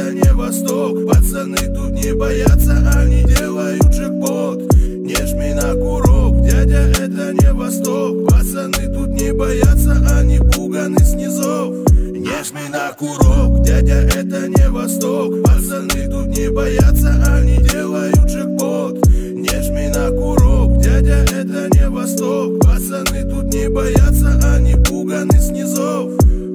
это не Восток. Пацаны тут не боятся, они делают джекпот. Не жми на курок, дядя, это не Восток. Пацаны тут не боятся, они пуганы снизов. Не жми на курок, дядя, это не Восток. Пацаны тут не боятся, они делают джекпот. Не жми на курок, дядя, это не Восток. Пацаны тут не боятся, они пуганы снизов.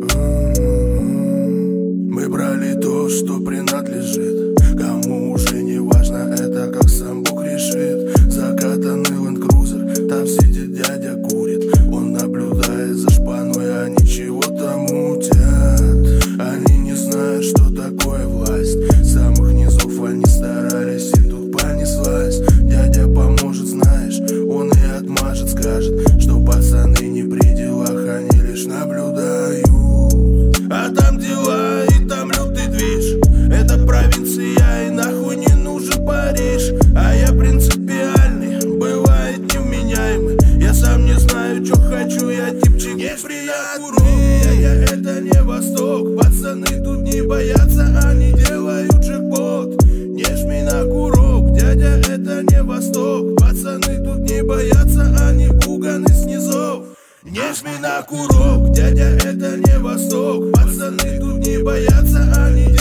Мы брали то, что принадлежит, кому уже не важно, это как сам Бог решит. Закатанный Land Cruiser, там сидит дядя, курит. Он наблюдает за шпаной, они чего-то мутят. Они не знают, что такое власть. С самых низов они старались, и тут понеслась. Дядя поможет, знаешь, он и отмажет, скажет, что пацаны не при делах, они лишь наблюдают. А там дела, и там лютый движ. Это провинция, и нахуй не нужен Париж. А я принципиальный, бывает невменяемый. Я сам не знаю, чё хочу, я типчик неприятный. Дядя, это не Восток. Пацаны тут не боятся, они делают джекпот. Не жми на курок, дядя, это не Восток. Пацаны тут не боятся, они пуганы снизов. Не жми на курок, дядя, это не Восток. Пацаны тут не боятся, они